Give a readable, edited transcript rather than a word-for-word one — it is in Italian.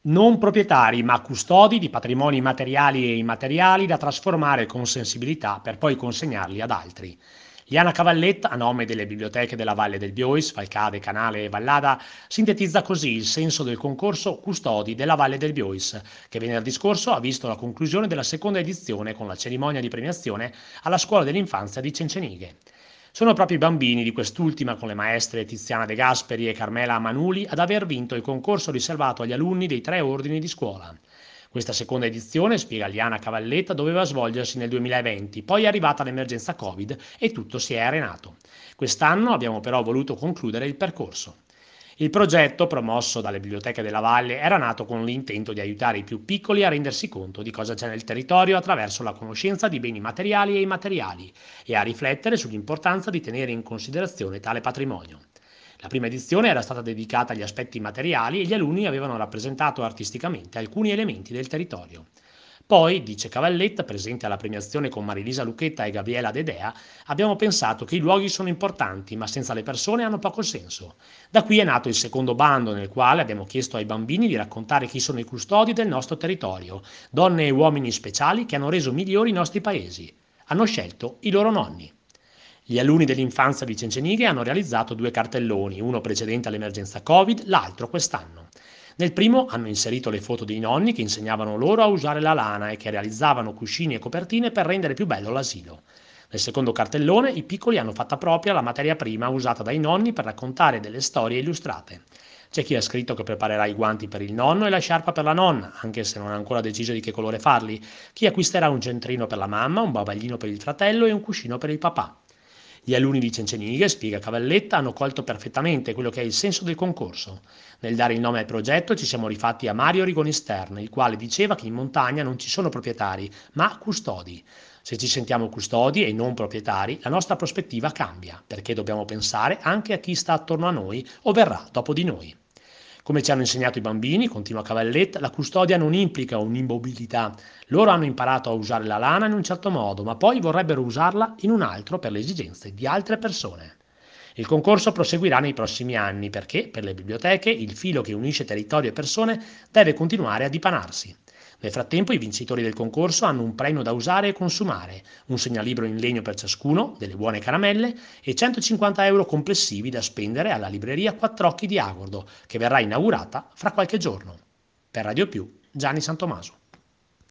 Non proprietari, ma custodi di patrimoni materiali e immateriali da trasformare con sensibilità per poi consegnarli ad altri. Liana Cavalletta, a nome delle biblioteche della Valle del Biois, Falcade, Canale e Vallada, sintetizza così il senso del concorso Custodi della Valle del Biois, che venerdì scorso ha visto la conclusione della seconda edizione con la cerimonia di premiazione alla Scuola dell'Infanzia di Cencenighe. Sono proprio i bambini di quest'ultima, con le maestre Tiziana De Gasperi e Carmela Manuli, ad aver vinto il concorso riservato agli alunni dei 3 ordini di scuola. Questa seconda edizione, spiega Liana Cavalletta, doveva svolgersi nel 2020, poi è arrivata l'emergenza Covid e tutto si è arenato. Quest'anno abbiamo però voluto concludere il percorso. Il progetto, promosso dalle biblioteche della Valle, era nato con l'intento di aiutare i più piccoli a rendersi conto di cosa c'è nel territorio attraverso la conoscenza di beni materiali e immateriali e a riflettere sull'importanza di tenere in considerazione tale patrimonio. La prima edizione era stata dedicata agli aspetti materiali e gli alunni avevano rappresentato artisticamente alcuni elementi del territorio. Poi, dice Cavalletta, presente alla premiazione con Marilisa Lucchetta e Gabriela Dedea, abbiamo pensato che i luoghi sono importanti, ma senza le persone hanno poco senso. Da qui è nato il secondo bando, nel quale abbiamo chiesto ai bambini di raccontare chi sono i custodi del nostro territorio, donne e uomini speciali che hanno reso migliori i nostri paesi. Hanno scelto i loro nonni. Gli alunni dell'infanzia di Cencenighe hanno realizzato 2 cartelloni, uno precedente all'emergenza Covid, l'altro quest'anno. Nel primo hanno inserito le foto dei nonni che insegnavano loro a usare la lana e che realizzavano cuscini e copertine per rendere più bello l'asilo. Nel secondo cartellone i piccoli hanno fatta propria la materia prima usata dai nonni per raccontare delle storie illustrate. C'è chi ha scritto che preparerà i guanti per il nonno e la sciarpa per la nonna, anche se non ha ancora deciso di che colore farli. Chi acquisterà un centrino per la mamma, un bavaglino per il fratello e un cuscino per il papà. Gli alunni di Cencenighe, spiega Cavalletta, hanno colto perfettamente quello che è il senso del concorso. Nel dare il nome al progetto ci siamo rifatti a Mario Rigoni Stern, il quale diceva che in montagna non ci sono proprietari, ma custodi. Se ci sentiamo custodi e non proprietari, la nostra prospettiva cambia, perché dobbiamo pensare anche a chi sta attorno a noi o verrà dopo di noi. Come ci hanno insegnato i bambini, continua Cavalletta, la custodia non implica un'immobilità. Loro hanno imparato a usare la lana in un certo modo, ma poi vorrebbero usarla in un altro per le esigenze di altre persone. Il concorso proseguirà nei prossimi anni perché, per le biblioteche, il filo che unisce territorio e persone deve continuare a dipanarsi. Nel frattempo i vincitori del concorso hanno un premio da usare e consumare, un segnalibro in legno per ciascuno, delle buone caramelle e 150 euro complessivi da spendere alla libreria Quattrocchi di Agordo, che verrà inaugurata fra qualche giorno. Per Radio Più, Gianni Santomaso.